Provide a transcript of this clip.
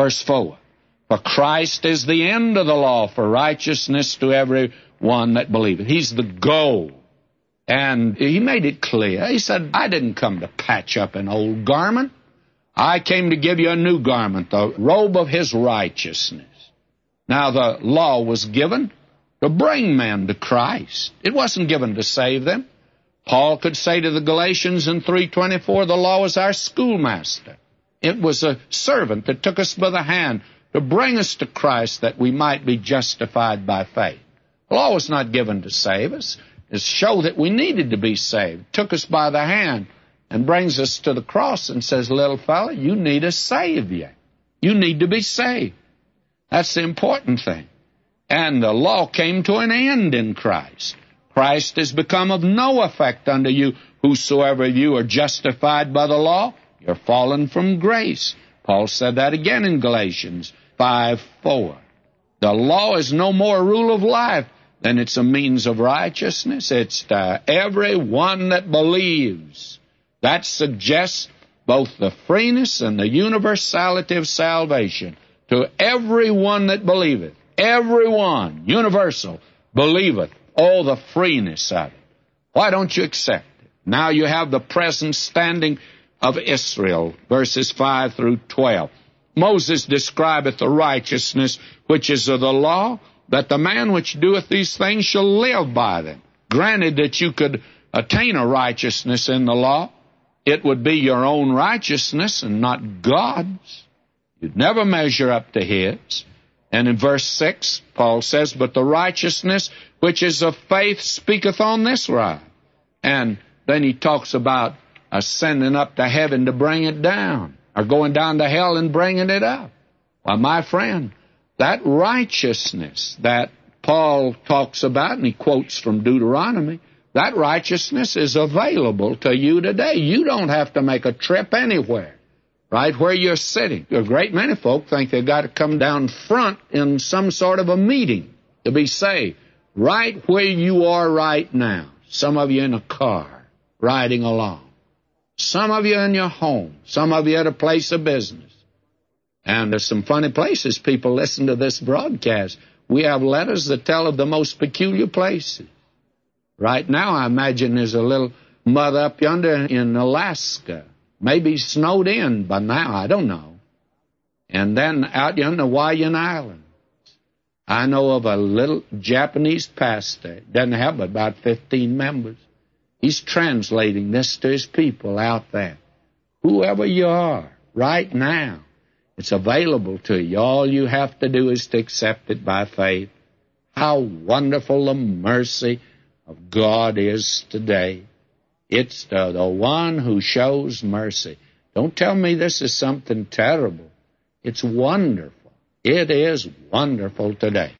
Verse 4, for Christ is the end of the law for righteousness to every one that believeth. He's the goal. And he made it clear. He said, I didn't come to patch up an old garment. I came to give you a new garment, the robe of his righteousness. Now, the law was given to bring men to Christ. It wasn't given to save them. Paul could say to the Galatians in 3:24, the law was our schoolmaster. It was a servant that took us by the hand to bring us to Christ that we might be justified by faith. The law was not given to save us. It showed that we needed to be saved. It took us by the hand and brings us to the cross and says, little fella, you need a Savior. You need to be saved. That's the important thing. And the law came to an end in Christ. Christ has become of no effect unto you. Whosoever you are justified by the law, you're fallen from grace. Paul said that again in Galatians 5:4. The law is no more a rule of life than it's a means of righteousness. It's to every one that believes. That suggests both the freeness and the universality of salvation. To every one that believeth. Everyone, universal, believeth. Oh, the freeness of it. Why don't you accept it? Now you have the present standing of Israel, verses 5 through 12. Moses describeth the righteousness which is of the law, that the man which doeth these things shall live by them. Granted that you could attain a righteousness in the law, it would be your own righteousness and not God's. You'd never measure up to his. And in verse 6, Paul says, but the righteousness which is of faith speaketh on this right. And then he talks about ascending up to heaven to bring it down, or going down to hell and bringing it up. Well, my friend, that righteousness that Paul talks about, and he quotes from Deuteronomy, that righteousness is available to you today. You don't have to make a trip anywhere. Right where you're sitting. A great many folk think they've got to come down front in some sort of a meeting to be saved. Right where you are right now. Some of you in a car, riding along. Some of you in your home. Some of you at a place of business. And there's some funny places people listen to this broadcast. We have letters that tell of the most peculiar places. Right now, I imagine there's a little mother up yonder in Alaska. Maybe snowed in by now, I don't know. And then out yonder Hawaiian Islands, I know of a little Japanese pastor. Doesn't have but about 15 members. He's translating this to his people out there. Whoever you are, right now, it's available to you. All you have to do is to accept it by faith. How wonderful the mercy of God is today. It's the one who shows mercy. Don't tell me this is something terrible. It's wonderful. It is wonderful today.